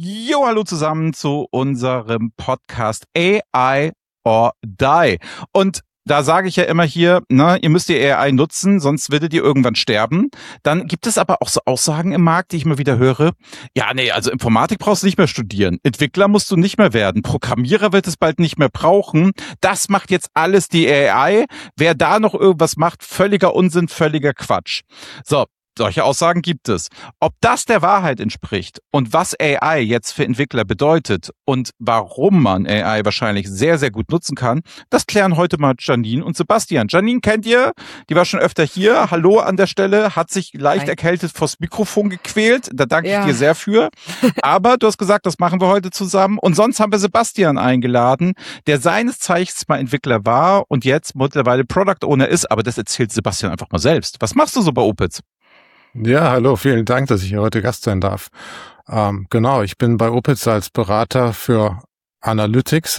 Jo, hallo zusammen zu unserem Podcast AI or Die. Und da sage ich ja immer hier, ihr müsst die AI nutzen, sonst werdet ihr irgendwann sterben. Dann gibt es aber auch so Aussagen im Markt, die ich immer wieder höre. Ja, nee, also Informatik brauchst du nicht mehr studieren. Entwickler musst du nicht mehr werden. Programmierer wird es bald nicht mehr brauchen. Das macht jetzt alles die AI. Wer da noch irgendwas macht, völliger Unsinn, völliger Quatsch. So. Solche Aussagen gibt es. Ob das der Wahrheit entspricht und was AI jetzt für Entwickler bedeutet und warum man AI wahrscheinlich sehr, sehr gut nutzen kann, das klären heute mal Janine und Sebastian. Janine kennt ihr, die war schon öfter hier. Hallo an der Stelle, hat sich leicht erkältet vors Mikrofon gequält. Da danke ich dir sehr für. Aber du hast gesagt, das machen wir heute zusammen. Und sonst haben wir Sebastian eingeladen, der seines Zeichens mal Entwickler war und jetzt mittlerweile Product Owner ist. Aber das erzählt Sebastian einfach mal selbst. Was machst du so bei Opitz? Ja, hallo, vielen Dank, dass ich hier heute Gast sein darf. Genau, ich bin bei Opitz als Berater für Analytics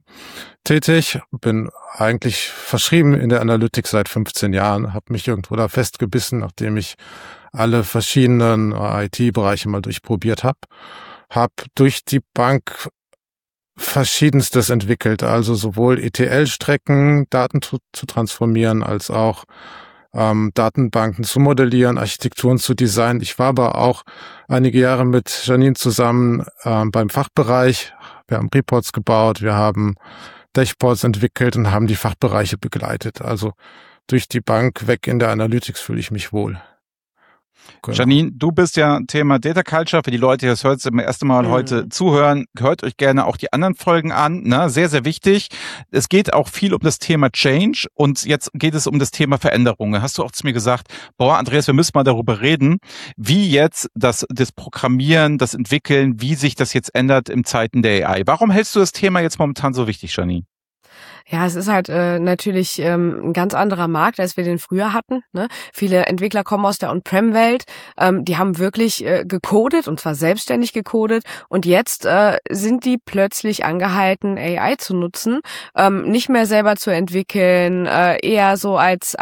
tätig, bin eigentlich verschrieben in der Analytics seit 15 Jahren, habe mich irgendwo da festgebissen, nachdem ich alle verschiedenen IT-Bereiche mal durchprobiert habe. Habe durch die Bank Verschiedenstes entwickelt, also sowohl ETL-Strecken, Daten zu transformieren, als auch Datenbanken zu modellieren, Architekturen zu designen. Ich war aber auch einige Jahre mit Janine zusammen beim Fachbereich. Wir haben Reports gebaut, wir haben Dashboards entwickelt und haben die Fachbereiche begleitet. Also durch die Bank weg in der Analytics fühle ich mich wohl. Genau. Janine, du bist ja Thema Data Culture. Für die Leute, die das heute zum ersten Mal heute zuhören, hört euch gerne auch die anderen Folgen an. Sehr, sehr wichtig. Es geht auch viel um das Thema Change und jetzt geht es um das Thema Veränderungen. Hast du auch zu mir gesagt, Andreas, wir müssen mal darüber reden, wie jetzt das Programmieren, das Entwickeln, wie sich das jetzt ändert in Zeiten der AI. Warum hältst du das Thema jetzt momentan so wichtig, Janine? Ja, es ist halt natürlich ein ganz anderer Markt, als wir den früher hatten. Ne? Viele Entwickler kommen aus der On-Prem-Welt, die haben wirklich gecodet und zwar selbstständig gecodet und jetzt sind die plötzlich angehalten, AI zu nutzen, nicht mehr selber zu entwickeln, eher so als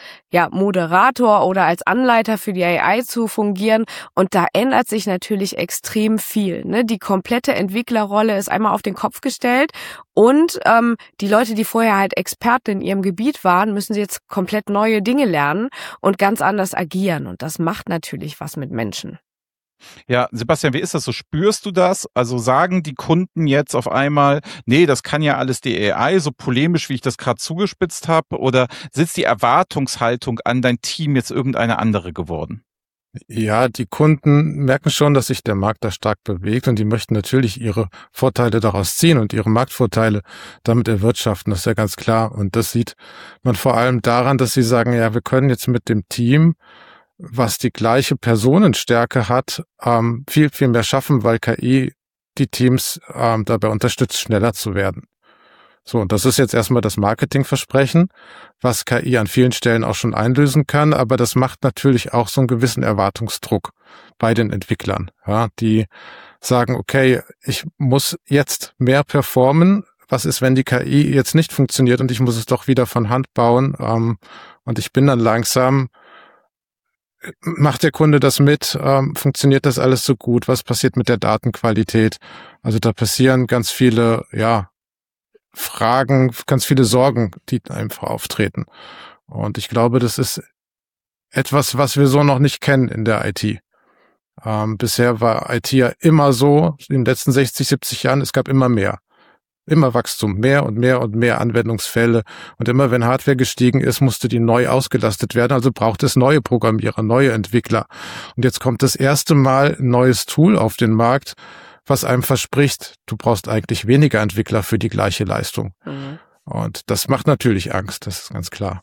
Moderator oder als Anleiter für die AI zu fungieren und da ändert sich natürlich extrem viel. Ne? Die komplette Entwicklerrolle ist einmal auf den Kopf gestellt und die Leute, die vorher halt Experten in ihrem Gebiet waren, müssen jetzt komplett neue Dinge lernen und ganz anders agieren. Und das macht natürlich was mit Menschen. Ja, Sebastian, wie ist das so? Spürst du das? Also sagen die Kunden jetzt auf einmal, nee, das kann ja alles die AI, so polemisch, wie ich das gerade zugespitzt habe? Oder sitzt die Erwartungshaltung an dein Team jetzt irgendeine andere geworden? Ja, die Kunden merken schon, dass sich der Markt da stark bewegt und die möchten natürlich ihre Vorteile daraus ziehen und ihre Marktvorteile damit erwirtschaften, das ist ja ganz klar. Und das sieht man vor allem daran, dass sie sagen, ja, wir können jetzt mit dem Team, was die gleiche Personenstärke hat, viel, viel mehr schaffen, weil KI die Teams dabei unterstützt, schneller zu werden. So, und das ist jetzt erstmal das Marketingversprechen, was KI an vielen Stellen auch schon einlösen kann, aber das macht natürlich auch so einen gewissen Erwartungsdruck bei den Entwicklern, ja, die sagen, okay, ich muss jetzt mehr performen, was ist, wenn die KI jetzt nicht funktioniert und ich muss es doch wieder von Hand bauen und ich bin dann langsam, macht der Kunde das mit, funktioniert das alles so gut, was passiert mit der Datenqualität, also da passieren ganz viele, Fragen, ganz viele Sorgen, die einfach auftreten. Und ich glaube, das ist etwas, was wir so noch nicht kennen in der IT. Bisher war IT ja immer so, in den letzten 60, 70 Jahren, es gab immer mehr. Immer Wachstum, mehr und mehr und mehr Anwendungsfälle. Und immer wenn Hardware gestiegen ist, musste die neu ausgelastet werden. Also braucht es neue Programmierer, neue Entwickler. Und jetzt kommt das erste Mal ein neues Tool auf den Markt, was einem verspricht, du brauchst eigentlich weniger Entwickler für die gleiche Leistung. Und das macht natürlich Angst, das ist ganz klar.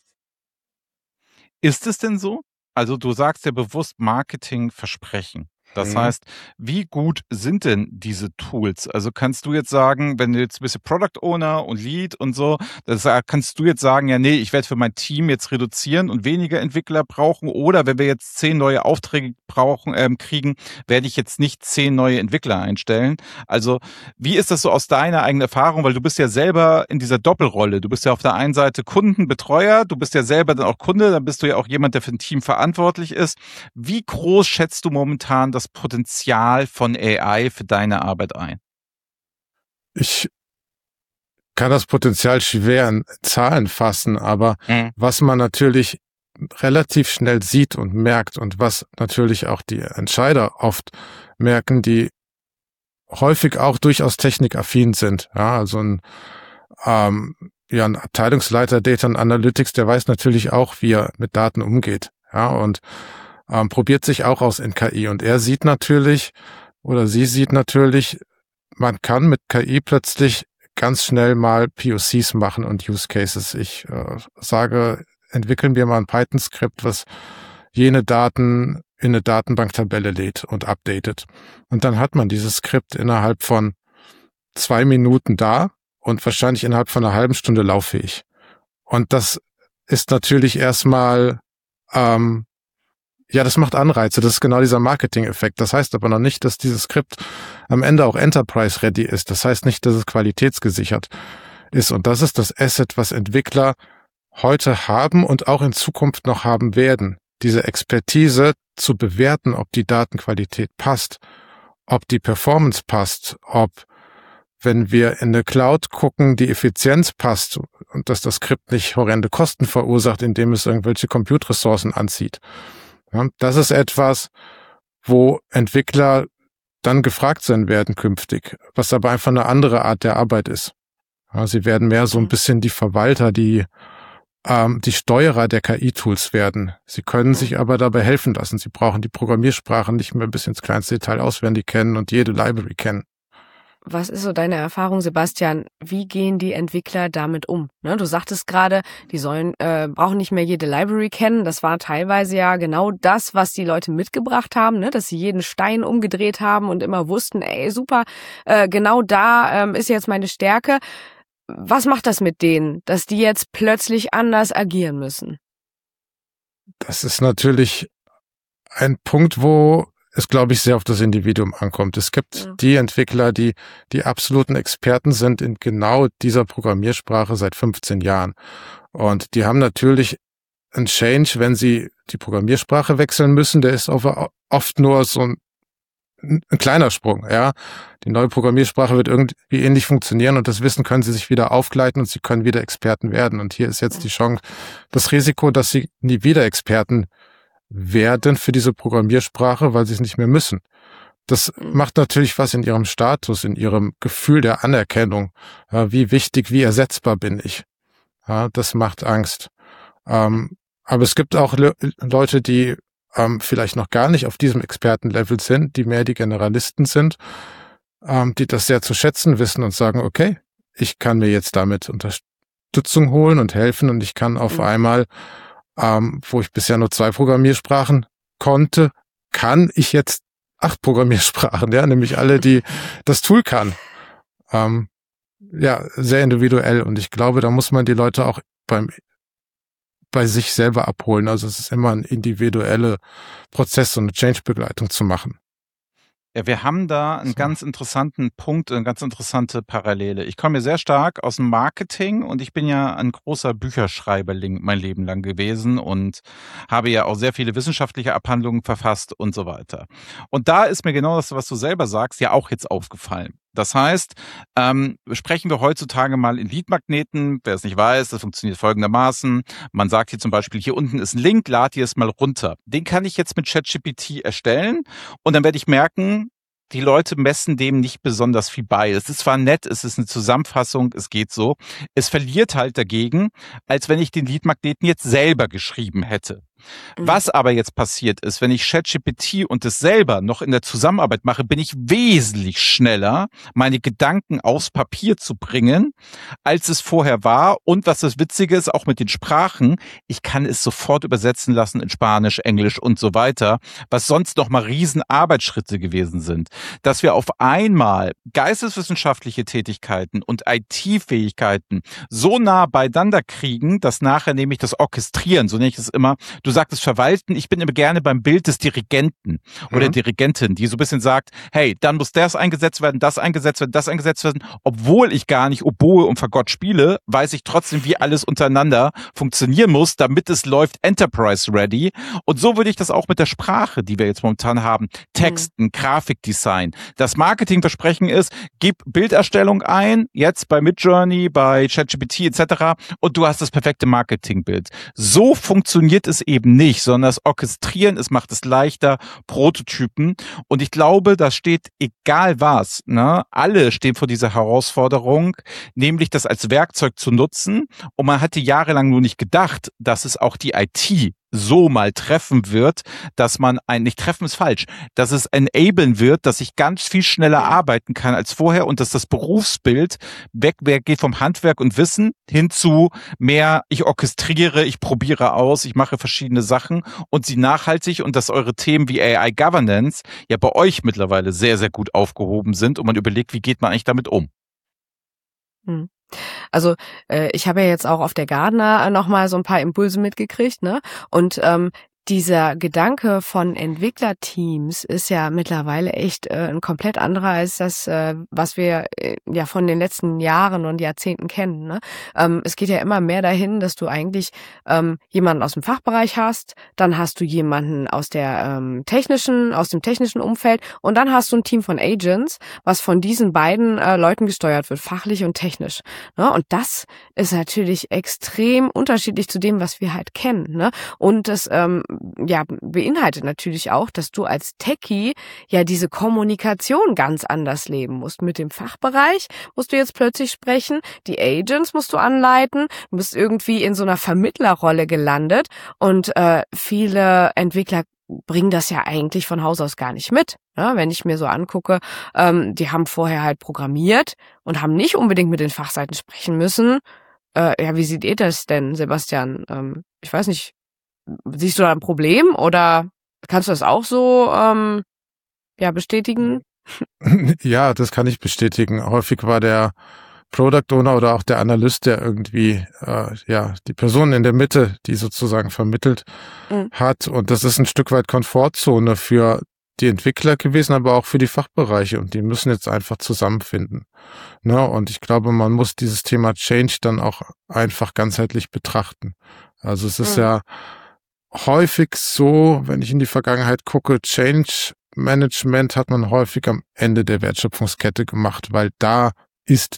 Ist es denn so? Also du sagst ja bewusst Marketingversprechen. Das heißt, wie gut sind denn diese Tools? Also kannst du jetzt sagen, wenn du jetzt ein bisschen Product Owner und Lead und so, kannst du jetzt sagen, ja, nee, ich werde für mein Team jetzt reduzieren und weniger Entwickler brauchen, oder wenn wir jetzt 10 neue Aufträge kriegen, werde ich jetzt nicht 10 neue Entwickler einstellen. Also wie ist das so aus deiner eigenen Erfahrung? Weil du bist ja selber in dieser Doppelrolle. Du bist ja auf der einen Seite Kundenbetreuer, du bist ja selber dann auch Kunde, dann bist du ja auch jemand, der für ein Team verantwortlich ist. Wie groß schätzt du momentan das das Potenzial von AI für deine Arbeit ein? Ich kann das Potenzial schwer in Zahlen fassen, aber was man natürlich relativ schnell sieht und merkt und was natürlich auch die Entscheider oft merken, die häufig auch durchaus technikaffin sind. Ja, also ein Abteilungsleiter Data and Analytics, der weiß natürlich auch, wie er mit Daten umgeht. Ja, und probiert sich auch aus in KI. Und er sieht natürlich, oder sie sieht natürlich, man kann mit KI plötzlich ganz schnell mal POCs machen und Use Cases. Ich sage, entwickeln wir mal ein Python-Skript, was jene Daten in eine Datenbanktabelle lädt und updatet. Und dann hat man dieses Skript innerhalb von 2 Minuten da und wahrscheinlich innerhalb von einer halben Stunde lauffähig. Und das ist natürlich erstmal, das macht Anreize. Das ist genau dieser Marketing-Effekt. Das heißt aber noch nicht, dass dieses Skript am Ende auch Enterprise-ready ist. Das heißt nicht, dass es qualitätsgesichert ist. Und das ist das Asset, was Entwickler heute haben und auch in Zukunft noch haben werden. Diese Expertise zu bewerten, ob die Datenqualität passt, ob die Performance passt, ob, wenn wir in eine Cloud gucken, die Effizienz passt und dass das Skript nicht horrende Kosten verursacht, indem es irgendwelche Compute-Ressourcen anzieht. Ja, das ist etwas, wo Entwickler dann gefragt sein werden künftig, was aber einfach eine andere Art der Arbeit ist. Ja, sie werden mehr so ein bisschen die Verwalter, die Steuerer der KI-Tools werden. Sie können sich aber dabei helfen lassen. Sie brauchen die Programmiersprachen nicht mehr bis ins kleinste Detail auswendig kennen und jede Library kennen. Was ist so deine Erfahrung, Sebastian? Wie gehen die Entwickler damit um? Ne, du sagtest gerade, die brauchen nicht mehr jede Library kennen. Das war teilweise ja genau das, was die Leute mitgebracht haben, ne? Dass sie jeden Stein umgedreht haben und immer wussten, ey, super, genau da ist jetzt meine Stärke. Was macht das mit denen, dass die jetzt plötzlich anders agieren müssen? Das ist natürlich ein Punkt, wo es, glaube ich, sehr auf das Individuum ankommt. Es gibt die Entwickler, die absoluten Experten sind in genau dieser Programmiersprache seit 15 Jahren. Und die haben natürlich einen Change, wenn sie die Programmiersprache wechseln müssen. Der ist oft nur so ein kleiner Sprung, ja. Die neue Programmiersprache wird irgendwie ähnlich funktionieren und das Wissen können sie sich wieder aufgleiten und sie können wieder Experten werden. Und hier ist jetzt die Chance, das Risiko, dass sie nie wieder Experten werden für diese Programmiersprache, weil sie es nicht mehr müssen. Das macht natürlich was in ihrem Status, in ihrem Gefühl der Anerkennung. Ja, wie wichtig, wie ersetzbar bin ich? Ja, das macht Angst. Aber es gibt auch Leute, die vielleicht noch gar nicht auf diesem Expertenlevel sind, die mehr die Generalisten sind, die das sehr zu schätzen wissen und sagen, okay, ich kann mir jetzt damit Unterstützung holen und helfen und ich kann auf einmal, wo ich bisher nur 2 Programmiersprachen konnte, kann ich jetzt 8 Programmiersprachen, ja, nämlich alle, die das Tool kann. Sehr individuell und ich glaube, da muss man die Leute auch bei sich selber abholen. Also es ist immer ein individueller Prozess, so eine Change-Begleitung zu machen. Ja, wir haben da einen ganz interessanten Punkt, eine ganz interessante Parallele. Ich komme ja sehr stark aus dem Marketing und ich bin ja ein großer Bücherschreiberling mein Leben lang gewesen und habe ja auch sehr viele wissenschaftliche Abhandlungen verfasst und so weiter. Und da ist mir genau das, was du selber sagst, ja auch jetzt aufgefallen. Das heißt, sprechen wir heutzutage mal in Leadmagneten. Wer es nicht weiß, das funktioniert folgendermaßen. Man sagt hier zum Beispiel, hier unten ist ein Link, lad dir es mal runter. Den kann ich jetzt mit ChatGPT erstellen und dann werde ich merken, die Leute messen dem nicht besonders viel bei. Es ist zwar nett, es ist eine Zusammenfassung, es geht so. Es verliert halt dagegen, als wenn ich den Leadmagneten jetzt selber geschrieben hätte. Was aber jetzt passiert ist, wenn ich ChatGPT und es selber noch in der Zusammenarbeit mache, bin ich wesentlich schneller, meine Gedanken aufs Papier zu bringen, als es vorher war. Und was das Witzige ist, auch mit den Sprachen, ich kann es sofort übersetzen lassen in Spanisch, Englisch und so weiter, was sonst noch mal riesen Arbeitsschritte gewesen sind. Dass wir auf einmal geisteswissenschaftliche Tätigkeiten und IT-Fähigkeiten so nah beieinander kriegen, dass nachher nämlich das Orchestrieren, so nenne ich es immer, du Du sagtest verwalten, ich bin immer gerne beim Bild des Dirigenten oder Dirigentin, die so ein bisschen sagt, hey, dann muss das eingesetzt werden, das eingesetzt werden, das eingesetzt werden. Obwohl ich gar nicht Oboe und Fagott spiele, weiß ich trotzdem, wie alles untereinander funktionieren muss, damit es läuft Enterprise ready. Und so würde ich das auch mit der Sprache, die wir jetzt momentan haben, Texten, Grafikdesign. Das Marketingversprechen ist, gib Bilderstellung ein, jetzt bei Midjourney, bei ChatGPT etc. und du hast das perfekte Marketingbild. So funktioniert es eben nicht, sondern das Orchestrieren, es macht es leichter, Prototypen. Und ich glaube, da steht egal was, ne? Alle stehen vor dieser Herausforderung, nämlich das als Werkzeug zu nutzen. Und man hatte jahrelang nur nicht gedacht, dass es auch die IT so mal treffen wird, dass man nicht treffen ist falsch, dass es enablen wird, dass ich ganz viel schneller arbeiten kann als vorher und dass das Berufsbild geht vom Handwerk und Wissen hin zu mehr, ich orchestriere, ich probiere aus, ich mache verschiedene Sachen und sie nachhaltig und dass eure Themen wie AI Governance ja bei euch mittlerweile sehr, sehr gut aufgehoben sind und man überlegt, wie geht man eigentlich damit um? Also ich habe ja jetzt auch auf der Gardner nochmal so ein paar Impulse mitgekriegt, ne? Und dieser Gedanke von Entwicklerteams ist ja mittlerweile echt ein komplett anderer als das, was wir ja von den letzten Jahren und Jahrzehnten kennen. Ne? Es geht ja immer mehr dahin, dass du eigentlich jemanden aus dem Fachbereich hast, dann hast du jemanden aus dem technischen Umfeld und dann hast du ein Team von Agents, was von diesen beiden Leuten gesteuert wird, fachlich und technisch. Ne? Und das ist natürlich extrem unterschiedlich zu dem, was wir halt kennen. Ne? Und das beinhaltet natürlich auch, dass du als Techie ja diese Kommunikation ganz anders leben musst. Mit dem Fachbereich musst du jetzt plötzlich sprechen, die Agents musst du anleiten, du bist irgendwie in so einer Vermittlerrolle gelandet und viele Entwickler bringen das ja eigentlich von Haus aus gar nicht mit. Ja, wenn ich mir so angucke, die haben vorher halt programmiert und haben nicht unbedingt mit den Fachseiten sprechen müssen. Wie seht ihr das denn, Sebastian? Ich weiß nicht, siehst du da ein Problem oder kannst du das auch so bestätigen? Ja, das kann ich bestätigen. Häufig war der Product Owner oder auch der Analyst, der irgendwie die Person in der Mitte, die sozusagen vermittelt hat. Und das ist ein Stück weit Komfortzone für die Entwickler gewesen, aber auch für die Fachbereiche. Und die müssen jetzt einfach zusammenfinden. Ne? Und ich glaube, man muss dieses Thema Change dann auch einfach ganzheitlich betrachten. Also es ist ja häufig so, wenn ich in die Vergangenheit gucke, Change Management hat man häufig am Ende der Wertschöpfungskette gemacht, weil da ist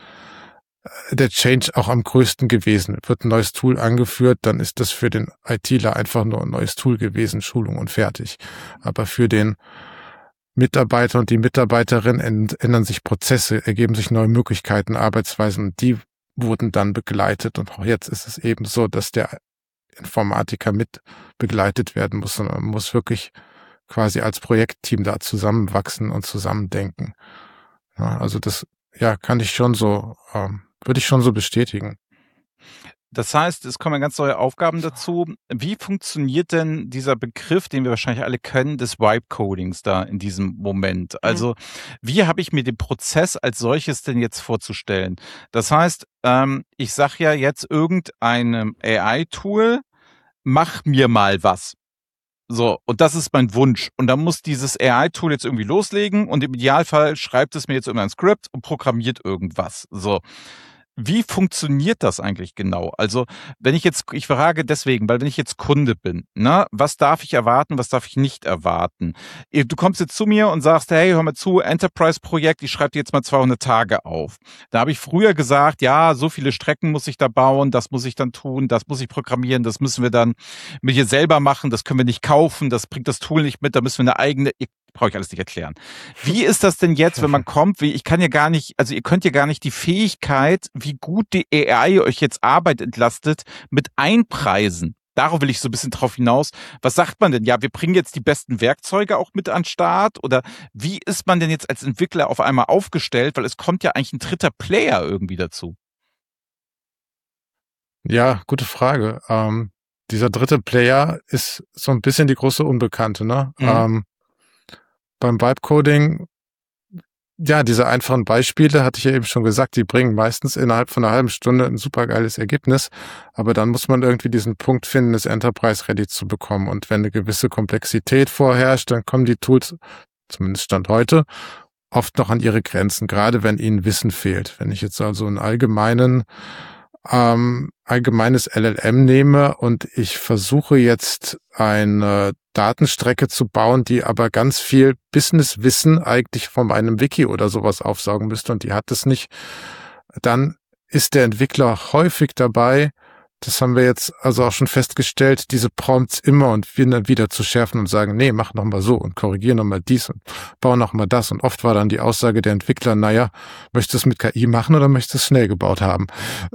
der Change auch am größten gewesen. Wird ein neues Tool angeführt, dann ist das für den ITler einfach nur ein neues Tool gewesen, Schulung und fertig. Aber für den Mitarbeiter und die Mitarbeiterin ändern sich Prozesse, ergeben sich neue Möglichkeiten, Arbeitsweisen, die wurden dann begleitet. Und auch jetzt ist es eben so, dass der Informatiker mit begleitet werden muss, sondern man muss wirklich quasi als Projektteam da zusammenwachsen und zusammendenken. Ja, also das, kann ich schon so, würde ich schon so bestätigen. Das heißt, es kommen ganz neue Aufgaben dazu. Wie funktioniert denn dieser Begriff, den wir wahrscheinlich alle kennen, des Vibe-Codings da in diesem Moment? Also, wie habe ich mir den Prozess als solches denn jetzt vorzustellen? Das heißt, ich sage ja jetzt irgendeinem AI-Tool, mach mir mal was. So, und das ist mein Wunsch. Und dann muss dieses AI-Tool jetzt irgendwie loslegen und im Idealfall schreibt es mir jetzt irgendein Skript und programmiert irgendwas. So. Wie funktioniert das eigentlich genau? Also, ich frage deswegen, weil wenn ich jetzt Kunde bin, was darf ich erwarten, was darf ich nicht erwarten? Du kommst jetzt zu mir und sagst, hey, hör mal zu, Enterprise-Projekt, ich schreibe dir jetzt mal 200 Tage auf. Da habe ich früher gesagt, ja, so viele Strecken muss ich da bauen, das muss ich dann tun, das muss ich programmieren, das müssen wir dann mit hier selber machen, das können wir nicht kaufen, das bringt das Tool nicht mit, da müssen wir eine eigene, brauche ich alles nicht erklären. Wie ist das denn jetzt, wenn man kommt? Ihr könnt ja gar nicht die Fähigkeit, wie gut die AI euch jetzt Arbeit entlastet, mit einpreisen. Darauf will ich so ein bisschen drauf hinaus. Was sagt man denn? Ja, wir bringen jetzt die besten Werkzeuge auch mit an den Start? Oder wie ist man denn jetzt als Entwickler auf einmal aufgestellt? Weil es kommt ja eigentlich ein dritter Player irgendwie dazu. Ja, gute Frage. Dieser dritte Player ist so ein bisschen die große Unbekannte, ne? Beim Vibe-Coding ja, diese einfachen Beispiele, hatte ich ja eben schon gesagt, die bringen meistens innerhalb von einer halben Stunde ein supergeiles Ergebnis. Aber dann muss man irgendwie diesen Punkt finden, das Enterprise-ready zu bekommen. Und wenn eine gewisse Komplexität vorherrscht, dann kommen die Tools, zumindest Stand heute, oft noch an ihre Grenzen, gerade wenn ihnen Wissen fehlt. Wenn ich jetzt also ein allgemeines LLM nehme und ich versuche jetzt eine Datenstrecke zu bauen, die aber ganz viel Businesswissen eigentlich von einem Wiki oder sowas aufsaugen müsste und die hat es nicht, dann ist der Entwickler häufig dabei, das haben wir jetzt also auch schon festgestellt, diese Prompts immer und wieder zu schärfen und sagen, nee, mach noch mal so und korrigier noch mal dies und bau noch mal das. Und oft war dann die Aussage der Entwickler, naja, möchtest du es mit KI machen oder möchtest du es schnell gebaut haben?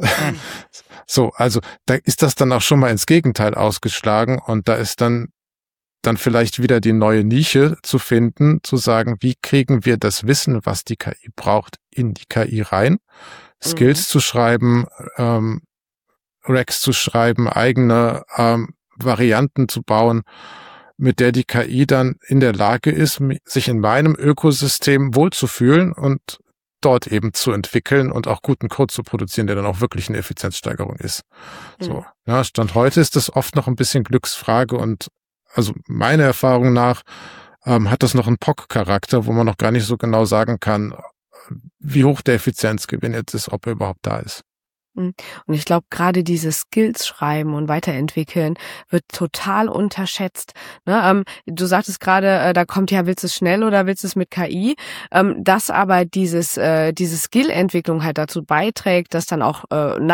So, also da ist das dann auch schon mal ins Gegenteil ausgeschlagen und da ist dann vielleicht wieder die neue Nische zu finden, zu sagen, wie kriegen wir das Wissen, was die KI braucht, in die KI rein, Skills zu schreiben, Recs zu schreiben, eigene Varianten zu bauen, mit der die KI dann in der Lage ist, sich in meinem Ökosystem wohlzufühlen und dort eben zu entwickeln und auch guten Code zu produzieren, der dann auch wirklich eine Effizienzsteigerung ist. So, ja, Stand heute ist das oft noch ein bisschen Glücksfrage und also meiner Erfahrung nach hat das noch einen POC-Charakter, wo man noch gar nicht so genau sagen kann, wie hoch der Effizienzgewinn jetzt ist, ob er überhaupt da ist. Und ich glaube, gerade dieses Skills schreiben und weiterentwickeln wird total unterschätzt. Ne? Du sagtest gerade, da kommt ja, willst du es schnell oder willst du es mit KI? Dass aber diese Skill-Entwicklung halt dazu beiträgt, dass dann auch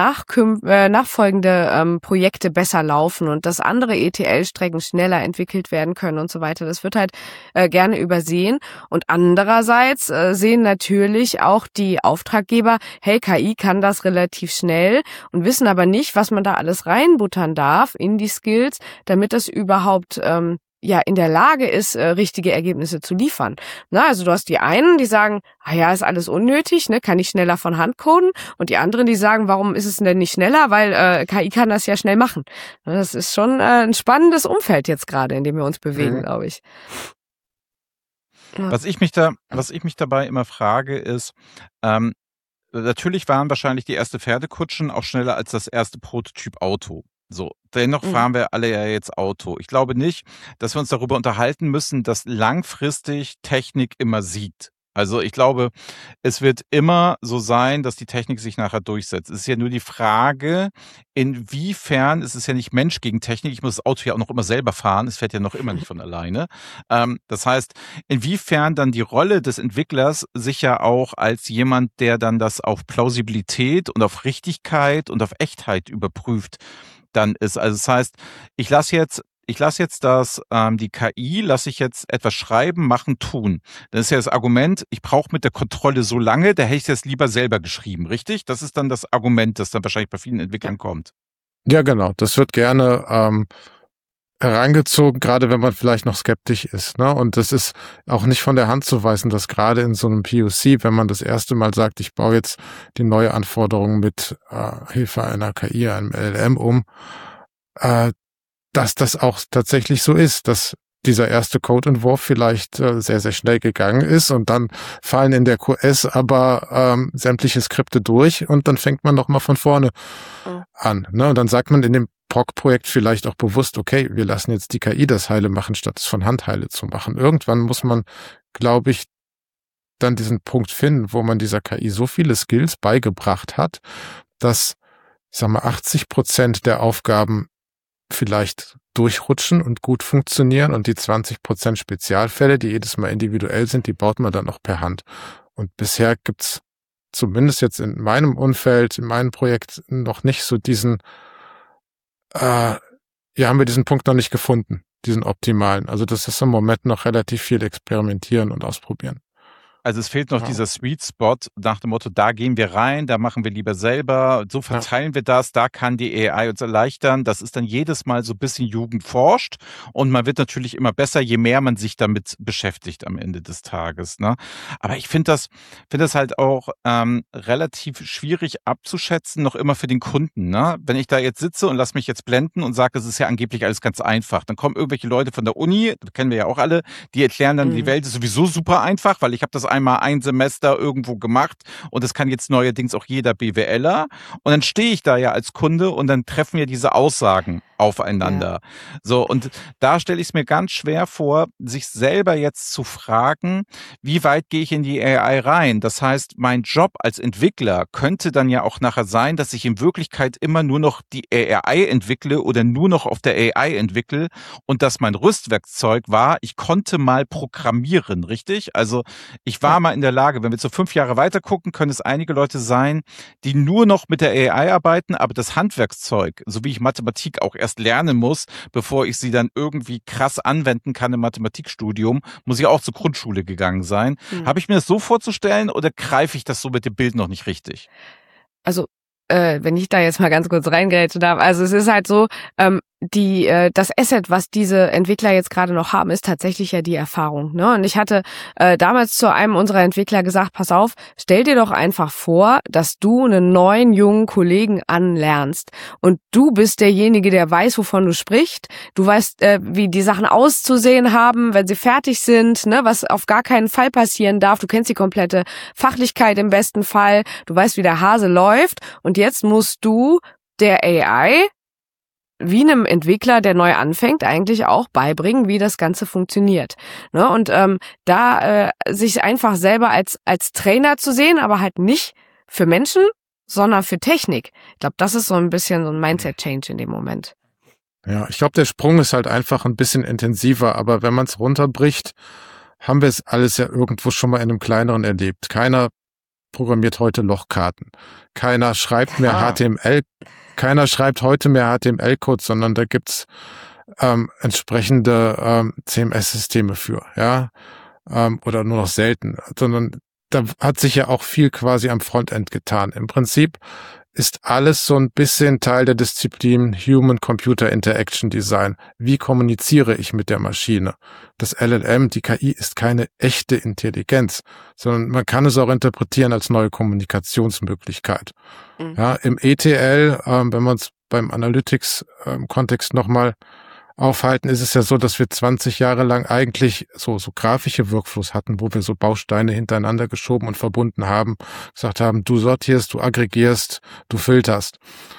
nachfolgende Projekte besser laufen und dass andere ETL-Strecken schneller entwickelt werden können und so weiter. Das wird halt gerne übersehen. Und andererseits sehen natürlich auch die Auftraggeber, hey, KI kann das relativ schnell und wissen aber nicht, was man da alles reinbuttern darf in die Skills, damit das überhaupt in der Lage ist, richtige Ergebnisse zu liefern. Na, also du hast die einen, die sagen, ist alles unnötig, ne, kann ich schneller von Hand coden, und die anderen, die sagen, warum ist es denn nicht schneller, weil KI kann das ja schnell machen. Das ist schon ein spannendes Umfeld jetzt gerade, in dem wir uns bewegen, glaube ich. Ja. Was ich mich dabei immer frage, ist, natürlich waren wahrscheinlich die erste Pferdekutschen auch schneller als das erste Prototyp-Auto. So, dennoch fahren wir alle ja jetzt Auto. Ich glaube nicht, dass wir uns darüber unterhalten müssen, dass langfristig Technik immer siegt. Also ich glaube, es wird immer so sein, dass die Technik sich nachher durchsetzt. Es ist ja nur die Frage, inwiefern, es ist ja nicht Mensch gegen Technik, ich muss das Auto ja auch noch immer selber fahren, es fährt ja noch immer nicht von alleine. Das heißt, inwiefern dann die Rolle des Entwicklers sich ja auch als jemand, der dann das auf Plausibilität und auf Richtigkeit und auf Echtheit überprüft, dann ist. Also das heißt, ich lasse jetzt die KI lasse ich jetzt etwas schreiben, machen, tun. Das ist ja das Argument, ich brauche mit der Kontrolle so lange, da hätte ich das lieber selber geschrieben, richtig? Das ist dann das Argument, das dann wahrscheinlich bei vielen Entwicklern kommt. Ja, genau. Das wird gerne herangezogen, gerade wenn man vielleicht noch skeptisch ist. Ne? Und das ist auch nicht von der Hand zu weisen, dass gerade in so einem POC, wenn man das erste Mal sagt, ich baue jetzt die neue Anforderung mit Hilfe einer KI, einem LLM um, dass das auch tatsächlich so ist, dass dieser erste Codeentwurf vielleicht sehr, sehr schnell gegangen ist und dann fallen in der QS aber sämtliche Skripte durch und dann fängt man nochmal von vorne an. Ne? Und dann sagt man in dem POC-Projekt vielleicht auch bewusst, okay, wir lassen jetzt die KI das Heile machen, statt es von Hand Heile zu machen. Irgendwann muss man, glaube ich, dann diesen Punkt finden, wo man dieser KI so viele Skills beigebracht hat, dass, ich sag mal, 80% der Aufgaben vielleicht durchrutschen und gut funktionieren und die 20% Spezialfälle, die jedes Mal individuell sind, die baut man dann noch per Hand. Und bisher gibt's zumindest jetzt in meinem Umfeld, in meinem Projekt noch nicht so diesen, haben wir diesen Punkt noch nicht gefunden, diesen optimalen. Also das ist im Moment noch relativ viel experimentieren und ausprobieren. Also es fehlt noch dieser Sweet Spot nach dem Motto, da gehen wir rein, da machen wir lieber selber, so verteilen wir das, da kann die AI uns erleichtern. Das ist dann jedes Mal so ein bisschen Jugend forscht und man wird natürlich immer besser, je mehr man sich damit beschäftigt am Ende des Tages. Ne? Aber ich finde das halt auch relativ schwierig abzuschätzen, noch immer für den Kunden. Ne? Wenn ich da jetzt sitze und lass mich jetzt blenden und sage, es ist ja angeblich alles ganz einfach, dann kommen irgendwelche Leute von der Uni, das kennen wir ja auch alle, die erklären dann, die Welt ist sowieso super einfach, weil ich habe das einmal ein Semester irgendwo gemacht und das kann jetzt neuerdings auch jeder BWLer. Und dann stehe ich da ja als Kunde und dann treffen wir diese Aussagen aufeinander. Ja. So, und da stelle ich es mir ganz schwer vor, sich selber jetzt zu fragen, wie weit gehe ich in die AI rein? Das heißt, mein Job als Entwickler könnte dann ja auch nachher sein, dass ich in Wirklichkeit immer nur noch die AI entwickle oder nur noch auf der AI entwickle und dass mein Rüstwerkzeug war, ich konnte mal programmieren, richtig? Also ich war mal in der Lage, wenn wir so 5 Jahre weiter gucken, können es einige Leute sein, die nur noch mit der AI arbeiten, aber das Handwerkszeug, so wie ich Mathematik auch erst lernen muss, bevor ich sie dann irgendwie krass anwenden kann im Mathematikstudium, muss ich auch zur Grundschule gegangen sein. Habe ich mir das so vorzustellen oder greife ich das so mit dem Bild noch nicht richtig? Also, wenn ich da jetzt mal ganz kurz reingrätschen darf, also es ist halt so, das Asset, was diese Entwickler jetzt gerade noch haben, ist tatsächlich ja die Erfahrung, ne? Und ich hatte damals zu einem unserer Entwickler gesagt, pass auf, stell dir doch einfach vor, dass du einen neuen, jungen Kollegen anlernst und du bist derjenige, der weiß, wovon du sprichst, du weißt, wie die Sachen auszusehen haben, wenn sie fertig sind, ne? Was auf gar keinen Fall passieren darf, du kennst die komplette Fachlichkeit im besten Fall, du weißt, wie der Hase läuft und jetzt musst du der AI wie einem Entwickler, der neu anfängt, eigentlich auch beibringen, wie das Ganze funktioniert. Ne? Und sich einfach selber als Trainer zu sehen, aber halt nicht für Menschen, sondern für Technik. Ich glaube, das ist so ein bisschen so ein Mindset-Change in dem Moment. Ja, ich glaube, der Sprung ist halt einfach ein bisschen intensiver, aber wenn man es runterbricht, haben wir es alles ja irgendwo schon mal in einem kleineren erlebt. Keiner programmiert heute Lochkarten. Keiner schreibt mehr HTML. Keiner schreibt heute mehr HTML-Code, sondern da gibt's entsprechende CMS-Systeme für, ja, oder nur noch selten. Sondern da hat sich ja auch viel quasi am Frontend getan. Im Prinzip ist alles so ein bisschen Teil der Disziplin Human-Computer Interaction Design. Wie kommuniziere ich mit der Maschine? Das LLM, die KI, ist keine echte Intelligenz, sondern man kann es auch interpretieren als neue Kommunikationsmöglichkeit. Mhm. Ja, im ETL, wenn wir uns beim Analytics-Kontext nochmal aufhalten, ist es ja so, dass wir 20 Jahre lang eigentlich so grafische Workflows hatten, wo wir so Bausteine hintereinander geschoben und verbunden haben, gesagt haben, du sortierst, du aggregierst, du filterst.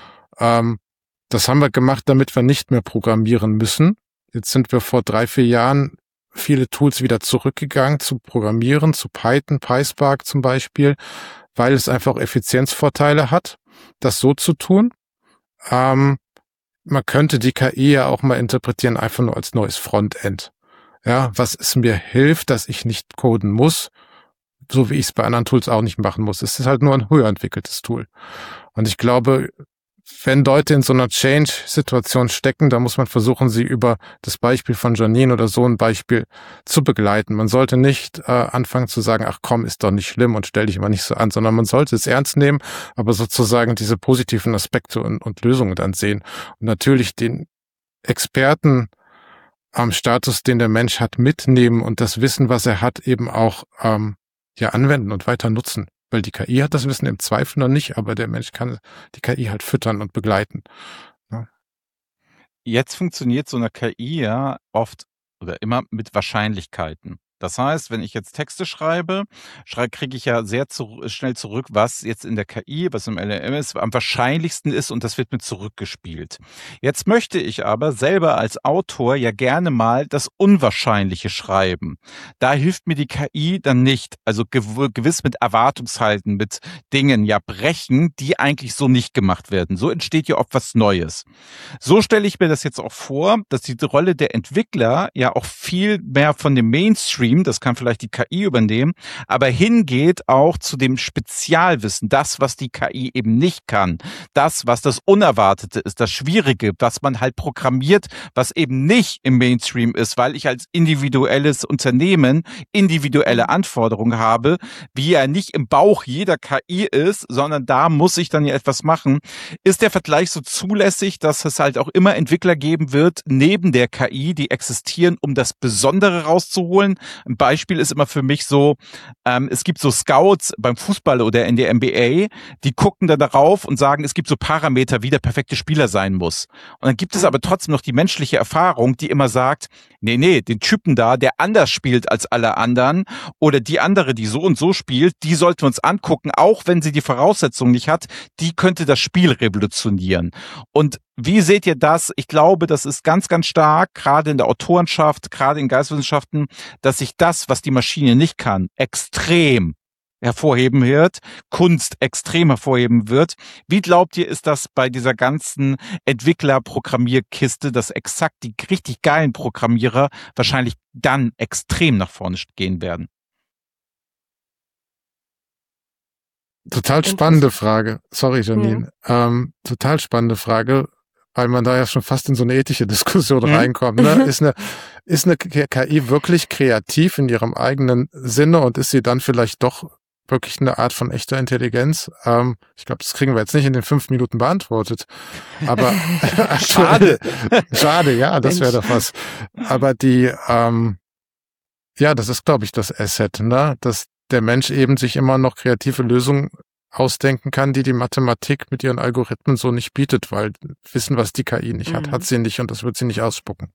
Das haben wir gemacht, damit wir nicht mehr programmieren müssen. Jetzt sind wir vor 3-4 Jahren viele Tools wieder zurückgegangen zu Programmieren, zu Python, PySpark zum Beispiel, weil es einfach Effizienzvorteile hat, das so zu tun. Man könnte die KI ja auch mal interpretieren, einfach nur als neues Frontend. Ja, was es mir hilft, dass ich nicht coden muss, so wie ich es bei anderen Tools auch nicht machen muss. Es ist halt nur ein höher entwickeltes Tool. Und ich glaube, wenn Leute in so einer Change-Situation stecken, da muss man versuchen, sie über das Beispiel von Janine oder so ein Beispiel zu begleiten. Man sollte nicht anfangen zu sagen, ach komm, ist doch nicht schlimm und stell dich mal nicht so an, sondern man sollte es ernst nehmen, aber sozusagen diese positiven Aspekte und Lösungen dann sehen. Und natürlich den Experten am Status, den der Mensch hat, mitnehmen und das Wissen, was er hat, eben auch anwenden und weiter nutzen. Weil die KI hat das Wissen im Zweifel noch nicht, aber der Mensch kann die KI halt füttern und begleiten. Ja. Jetzt funktioniert so eine KI ja oft oder immer mit Wahrscheinlichkeiten. Das heißt, wenn ich jetzt Texte schreibe, kriege ich ja sehr schnell zurück, was jetzt in der KI, was im LLM ist, am wahrscheinlichsten ist und das wird mir zurückgespielt. Jetzt möchte ich aber selber als Autor ja gerne mal das Unwahrscheinliche schreiben. Da hilft mir die KI dann nicht. Also gewiss mit Erwartungshalten, mit Dingen ja brechen, die eigentlich so nicht gemacht werden. So entsteht ja oft was Neues. So stelle ich mir das jetzt auch vor, dass die Rolle der Entwickler ja auch viel mehr von dem Mainstream, das kann vielleicht die KI übernehmen, aber hingeht auch zu dem Spezialwissen, das, was die KI eben nicht kann, das, was das Unerwartete ist, das Schwierige, was man halt programmiert, was eben nicht im Mainstream ist, weil ich als individuelles Unternehmen individuelle Anforderungen habe, wie ja nicht im Bauch jeder KI ist, sondern da muss ich dann ja etwas machen. Ist der Vergleich so zulässig, dass es halt auch immer Entwickler geben wird, neben der KI, die existieren, um das Besondere rauszuholen? ein Beispiel ist immer für mich so, es gibt so Scouts beim Fußball oder in der NBA, die gucken dann darauf und sagen, es gibt so Parameter, wie der perfekte Spieler sein muss. Und dann gibt es aber trotzdem noch die menschliche Erfahrung, die immer sagt, nee, den Typen da, der anders spielt als alle anderen oder die andere, die so und so spielt, die sollten wir uns angucken, auch wenn sie die Voraussetzungen nicht hat, die könnte das Spiel revolutionieren. Und wie seht ihr das? Ich glaube, das ist ganz, ganz stark, gerade in der Autorenschaft, gerade in Geisteswissenschaften, dass sich das, was die Maschine nicht kann, extrem hervorheben wird, Kunst extrem hervorheben wird. Wie glaubt ihr, ist das bei dieser ganzen Entwickler-Programmierkiste, dass exakt die richtig geilen Programmierer wahrscheinlich dann extrem nach vorne gehen werden? Total spannende Frage. Sorry, Janine. Total spannende Frage, weil man da ja schon fast in so eine ethische Diskussion reinkommt. Ne? Ist eine KI wirklich kreativ in ihrem eigenen Sinne und ist sie dann vielleicht doch wirklich eine Art von echter Intelligenz? Ich glaube, das kriegen wir jetzt nicht in den 5 Minuten beantwortet. Aber schade, ja, das wäre doch was. Aber das ist, glaube ich, das Asset, ne? Dass der Mensch eben sich immer noch kreative Lösungen ausdenken kann, die Mathematik mit ihren Algorithmen so nicht bietet, weil wissen, was die KI nicht hat sie nicht und das wird sie nicht ausspucken.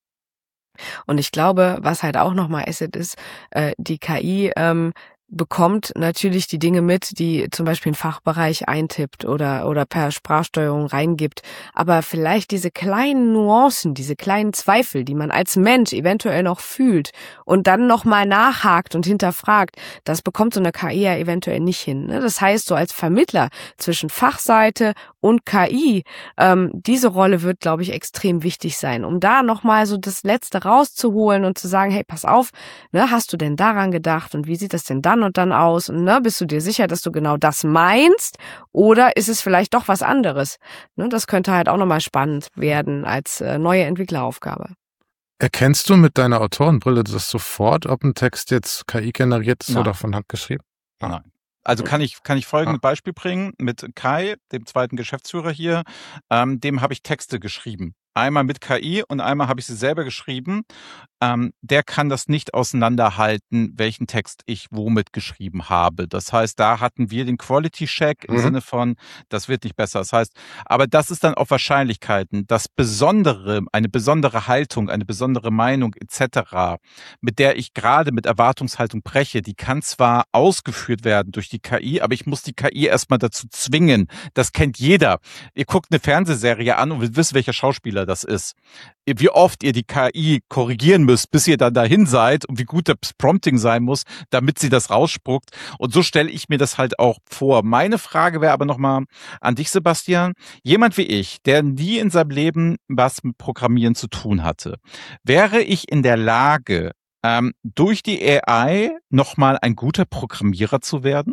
Und ich glaube, was halt auch nochmal Asset ist, die KI bekommt natürlich die Dinge mit, die zum Beispiel ein Fachbereich eintippt oder per Sprachsteuerung reingibt. Aber vielleicht diese kleinen Nuancen, diese kleinen Zweifel, die man als Mensch eventuell noch fühlt und dann nochmal nachhakt und hinterfragt, das bekommt so eine KI ja eventuell nicht hin. Das heißt, so als Vermittler zwischen Fachseite und KI, diese Rolle wird, glaube ich, extrem wichtig sein, um da nochmal so das Letzte rauszuholen und zu sagen, hey, pass auf, hast du denn daran gedacht und wie sieht das denn dann und dann aus? Und bist du dir sicher, dass du genau das meinst? Oder ist es vielleicht doch was anderes? Das könnte halt auch nochmal spannend werden als neue Entwickleraufgabe. Erkennst du mit deiner Autorenbrille das sofort, ob ein Text jetzt KI generiert ist oder von Hand geschrieben? Nein. Also kann ich folgendes Beispiel bringen mit Kai, dem zweiten Geschäftsführer hier. Dem habe ich Texte geschrieben. Einmal mit KI und einmal habe ich sie selber geschrieben. Der kann das nicht auseinanderhalten, welchen Text ich womit geschrieben habe. Das heißt, da hatten wir den Quality-Check im Sinne von, das wird nicht besser. Das heißt, aber das ist dann auf Wahrscheinlichkeiten. Das Besondere, eine besondere Haltung, eine besondere Meinung etc., mit der ich gerade mit Erwartungshaltung breche, die kann zwar ausgeführt werden durch die KI, aber ich muss die KI erstmal dazu zwingen. Das kennt jeder. Ihr guckt eine Fernsehserie an und wisst, welcher Schauspieler das ist. Wie oft ihr die KI korrigieren müsst, bis ihr dann dahin seid und wie gut das Prompting sein muss, damit sie das rausspuckt. Und so stelle ich mir das halt auch vor. Meine Frage wäre aber nochmal an dich, Sebastian. Jemand wie ich, der nie in seinem Leben was mit Programmieren zu tun hatte, wäre ich in der Lage, durch die AI nochmal ein guter Programmierer zu werden?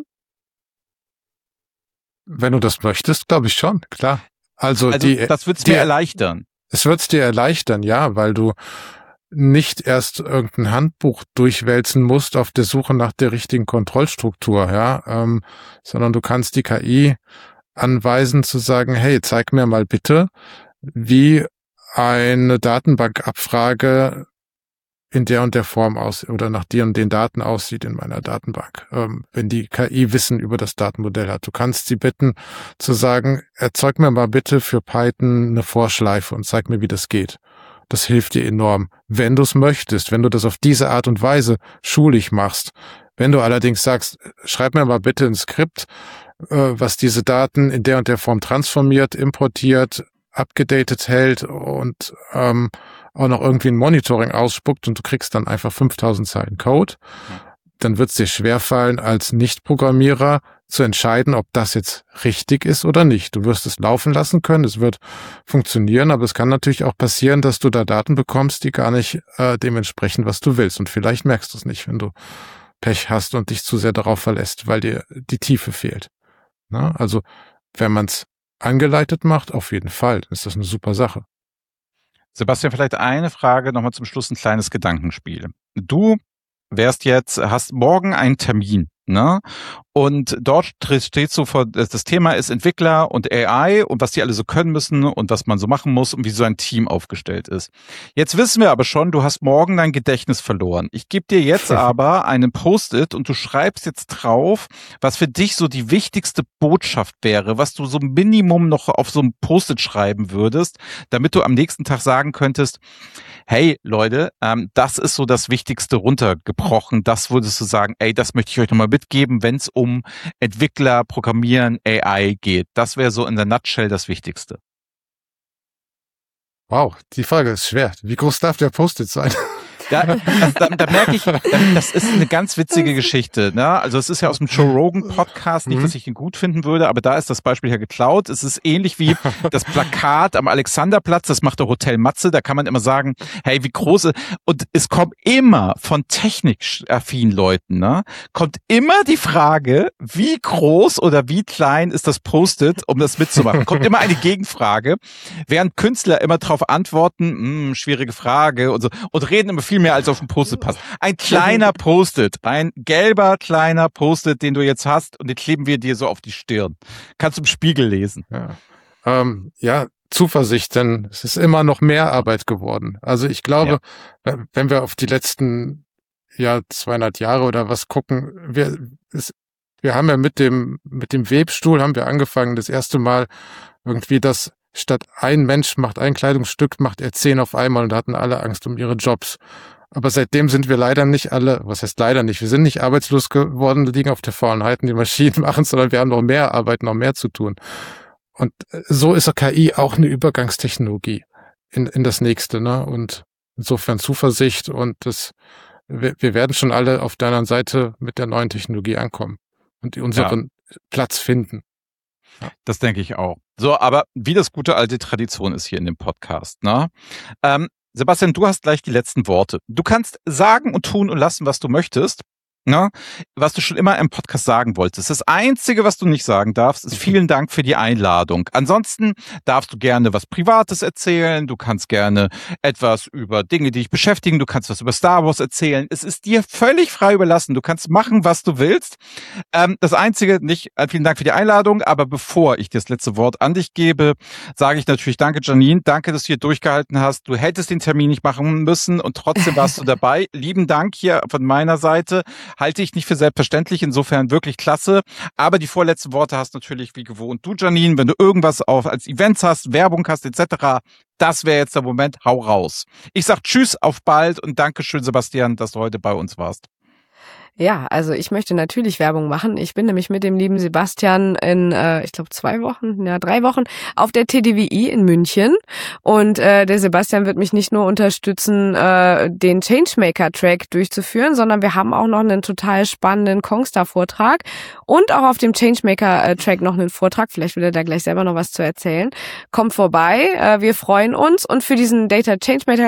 Wenn du das möchtest, glaube ich schon, klar. Also das wird es mir erleichtern. Es wird es dir erleichtern, ja, weil du nicht erst irgendein Handbuch durchwälzen musst auf der Suche nach der richtigen Kontrollstruktur, ja, sondern du kannst die KI anweisen zu sagen, hey, zeig mir mal bitte, wie eine Datenbankabfrage in der und der Form oder nach den und den Daten aussieht in meiner Datenbank, wenn die KI Wissen über das Datenmodell hat. Du kannst sie bitten zu sagen, erzeug mir mal bitte für Python eine Vorschleife und zeig mir, wie das geht. Das hilft dir enorm, wenn du es möchtest, wenn du das auf diese Art und Weise schulisch machst. Wenn du allerdings sagst, schreib mir mal bitte ein Skript, was diese Daten in der und der Form transformiert, importiert, abgedatet hält und auch noch irgendwie ein Monitoring ausspuckt und du kriegst dann einfach 5000 Zeilen Code, dann wird es dir schwerfallen, als Nicht-Programmierer zu entscheiden, ob das jetzt richtig ist oder nicht. Du wirst es laufen lassen können, es wird funktionieren, aber es kann natürlich auch passieren, dass du da Daten bekommst, die gar nicht dem entsprechen, was du willst. Und vielleicht merkst du es nicht, wenn du Pech hast und dich zu sehr darauf verlässt, weil dir die Tiefe fehlt. Na, also wenn man es angeleitet macht, auf jeden Fall, ist das eine super Sache. Sebastian, vielleicht eine Frage nochmal zum Schluss, ein kleines Gedankenspiel. Du hast morgen einen Termin, ne? Und dort steht so vor, das Thema ist Entwickler und AI und was die alle so können müssen und was man so machen muss und wie so ein Team aufgestellt ist. Jetzt wissen wir aber schon, du hast morgen dein Gedächtnis verloren. Ich gebe dir jetzt aber einen Post-it und du schreibst jetzt drauf, was für dich so die wichtigste Botschaft wäre, was du so Minimum noch auf so einem Post-it schreiben würdest, damit du am nächsten Tag sagen könntest, hey Leute, das ist so das Wichtigste runtergebrochen. Das würdest du sagen, ey, das möchte ich euch nochmal mitgeben, wenn es um Entwickler, Programmieren, AI geht. Das wäre so in der Nutshell das Wichtigste. Wow, die Frage ist schwer. Wie groß darf der Post-it sein? Da merke ich, das ist eine ganz witzige Geschichte. Ne? Also es ist ja aus dem Joe Rogan Podcast, nicht, dass ich ihn gut finden würde, aber da ist das Beispiel ja geklaut. Es ist ähnlich wie das Plakat am Alexanderplatz, das macht der Hotel Matze, da kann man immer sagen, hey, wie groß, und es kommt immer von technikaffinen Leuten, ne? Kommt immer die Frage, wie groß oder wie klein ist das Post-it, um das mitzumachen. Kommt immer eine Gegenfrage, während Künstler immer darauf antworten, schwierige Frage und so, und reden immer viel mehr als auf dem Post-it passt. Ein kleiner Post-it, ein gelber kleiner Post-it, den du jetzt hast, und den kleben wir dir so auf die Stirn. Kannst du im Spiegel lesen. Ja, Zuversicht, denn es ist immer noch mehr Arbeit geworden. Also ich glaube, wenn wir auf die letzten 200 Jahre oder was gucken, wir haben ja mit dem Webstuhl haben wir angefangen, das erste Mal irgendwie das statt ein Mensch macht ein Kleidungsstück, macht er 10 auf einmal, und da hatten alle Angst um ihre Jobs. Aber seitdem sind wir leider nicht alle, was heißt leider nicht, wir sind nicht arbeitslos geworden, liegen auf der faulen Halten, die Maschinen machen, sondern wir haben noch mehr Arbeit, noch mehr zu tun. Und so ist KI auch eine Übergangstechnologie in das nächste, ne? Und insofern Zuversicht, und wir werden schon alle auf der anderen Seite mit der neuen Technologie ankommen und unseren Platz finden. Das denke ich auch. So, aber wie das gute alte Tradition ist hier in dem Podcast, ne? Sebastian, du hast gleich die letzten Worte. Du kannst sagen und tun und lassen, was du möchtest, ne? Was du schon immer im Podcast sagen wolltest. Das Einzige, was du nicht sagen darfst, ist vielen Dank für die Einladung. Ansonsten darfst du gerne was Privates erzählen, du kannst gerne etwas über Dinge, die dich beschäftigen, du kannst was über Star Wars erzählen. Es ist dir völlig frei überlassen. Du kannst machen, was du willst. Das Einzige, nicht vielen Dank für die Einladung, aber bevor ich dir das letzte Wort an dich gebe, sage ich natürlich danke, Janine. Danke, dass du hier durchgehalten hast. Du hättest den Termin nicht machen müssen und trotzdem warst du dabei. Lieben Dank hier von meiner Seite. Halte ich nicht für selbstverständlich, insofern wirklich klasse. Aber die vorletzten Worte hast natürlich wie gewohnt du, Janine, wenn du irgendwas als Events hast, Werbung hast etc., das wäre jetzt der Moment, hau raus. Ich sag Tschüss, auf bald und Dankeschön, Sebastian, dass du heute bei uns warst. Ja, also ich möchte natürlich Werbung machen. Ich bin nämlich mit dem lieben Sebastian in, ich glaube 3 Wochen auf der TDWI in München. Und der Sebastian wird mich nicht nur unterstützen, den Changemaker-Track durchzuführen, sondern wir haben auch noch einen total spannenden Kongstar-Vortrag und auch auf dem Changemaker-Track noch einen Vortrag. Vielleicht will er da gleich selber noch was zu erzählen. Kommt vorbei, wir freuen uns. Und für diesen Data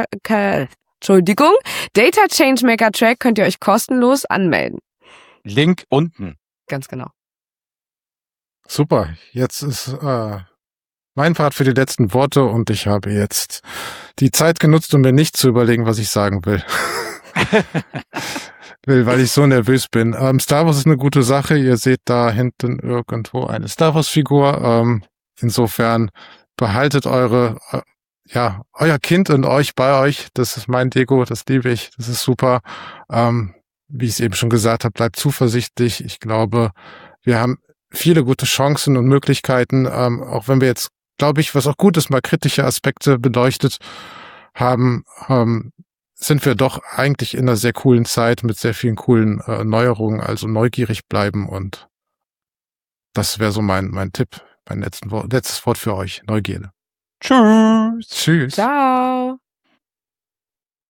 Changemaker Track könnt ihr euch kostenlos anmelden. Link unten. Ganz genau. Super. Jetzt ist mein Part für die letzten Worte, und ich habe jetzt die Zeit genutzt, um mir nicht zu überlegen, was ich sagen will. Weil ich so nervös bin. Star Wars ist eine gute Sache. Ihr seht da hinten irgendwo eine Star Wars Figur. Insofern behaltet euer Kind und euch bei euch. Das ist mein Deko, das liebe ich, das ist super. Wie ich es eben schon gesagt habe, bleibt zuversichtlich. Ich glaube, wir haben viele gute Chancen und Möglichkeiten, auch wenn wir jetzt, glaube ich, was auch gut ist, mal kritische Aspekte beleuchtet haben, sind wir doch eigentlich in einer sehr coolen Zeit mit sehr vielen coolen Neuerungen, also neugierig bleiben, und das wäre so mein Tipp, mein letztes Wort für euch, Neugierde. Tschüss. Tschüss. Ciao.